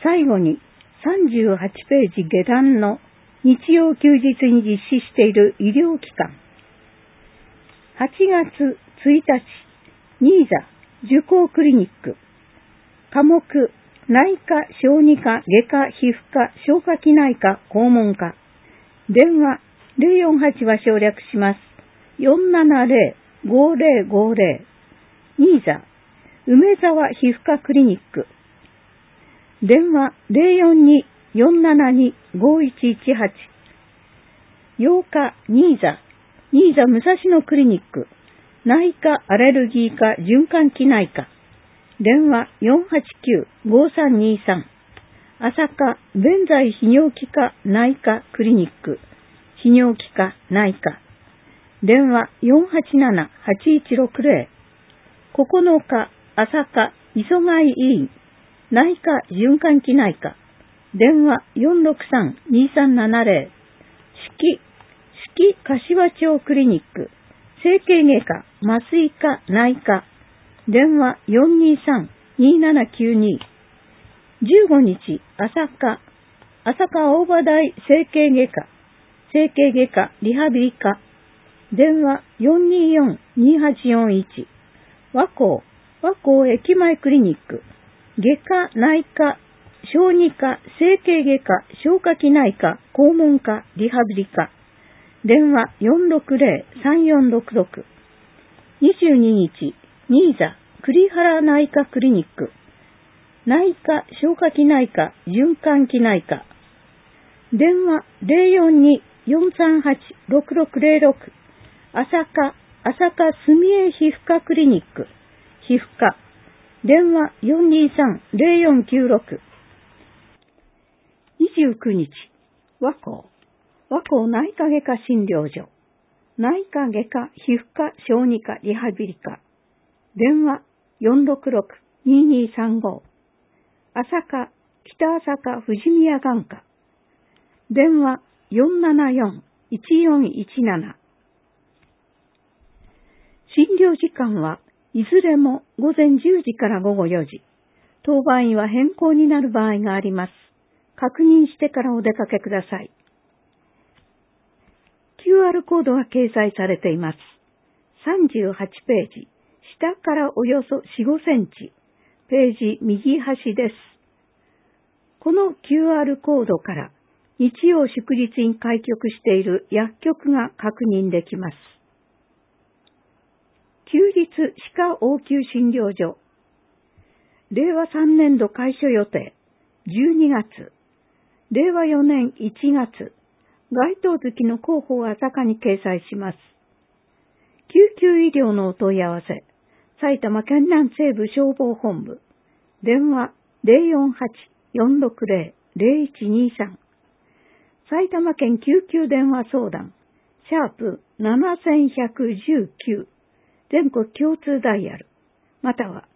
最後に38ページ下段の日曜休日に実施している医療機関。8月1日、新座受講クリニック。科目、内科、小児科、外科、皮膚科、消化器内科、肛門科。電話048は省略します。470-5050。新座梅沢皮膚科クリニック。電話042-472-5118。8日、新座武蔵野クリニック。内科、アレルギー科、循環器内科。電話489-5323。朝霞、弁財泌尿器科内科クリニック。泌尿器科内科。電話487-8160。9日、朝霞、磯貝医院。内科循環器内科。電話463-2370。四季柏町クリニック。整形外科、麻酔科内科。電話423-2792。15日、朝霞大場台整形外科リハビリ科。電話424-2841。和光駅前クリニック。外科内科小児科整形外科消化器内科肛門科リハビリ科。電話460-3466。22日、新座栗原内科クリニック。内科消化器内科循環器内科。電話042-438-6606。朝霞住江皮膚科クリニック。皮膚科。電話423-0496。29日、和光内科外科診療所。内科外科皮膚科小児科リハビリ科。電話466-2235。朝霞北朝霞富士宮眼科。電話474-1417。診療時間はいずれも午前10時から午後4時。当番員は変更になる場合があります。確認してからお出かけください。QR コードが掲載されています。38ページ。下からおよそ4、5センチ。ページ右端です。この QR コードから日曜祝日に開局している薬局が確認できます。休日歯科応急診療所。令和3年度開所予定。12月。令和4年1月。該当月の広報は朝霞に掲載します。救急医療のお問い合わせ。埼玉県南西部消防本部。電話048-460-0123。埼玉県救急電話相談。#7119。全国共通ダイヤル。または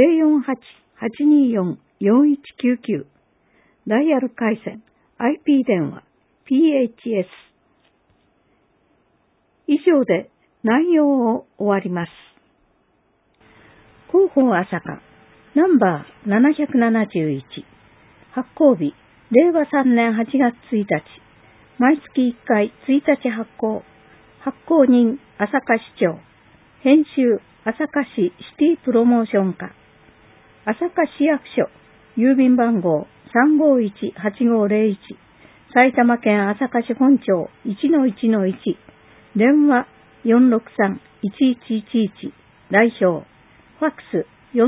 048-824-4199。ダイヤル回線。IP 電話。PHS。以上で内容を終わります。広報朝霞ナンバー771。発行日令和3年8月1日。毎月1回1日発行。発行人朝霞市長。編集朝霞市シティプロモーション課。朝霞市役所郵便番号351-8501。埼玉県朝霞市本町 1-1-1。電話463-1111。代表。ファックス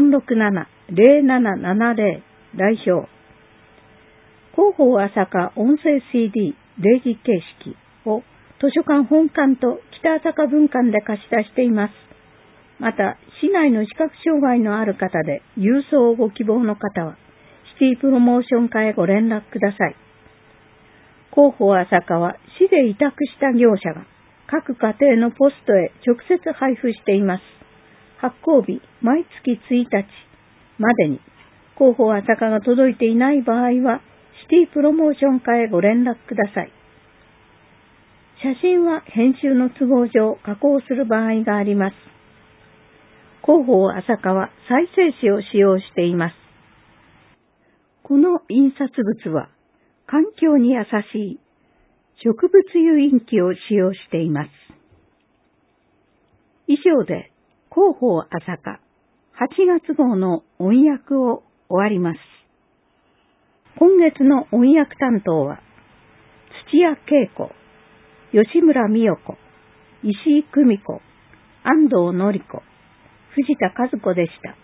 467-0770。代表。広報朝霞音声 CD 例示形式を図書館本館と北朝霞分館で貸し出しています。また、市内の視覚障害のある方で郵送をご希望の方は、シティプロモーション課へご連絡ください。広報朝霞は市で委託した業者が各家庭のポストへ直接配布しています。発行日毎月1日までに広報朝霞が届いていない場合は、シティプロモーション課へご連絡ください。写真は編集の都合上加工する場合があります。広報朝霞は再生紙を使用しています。 この印刷物は環境に優しい植物油印機を使用しています。以上で広報朝霞8月号の音訳を終わります。今月の音訳担当は土屋恵子、吉村美代子、石井久美子、安藤典子、藤田和子でした。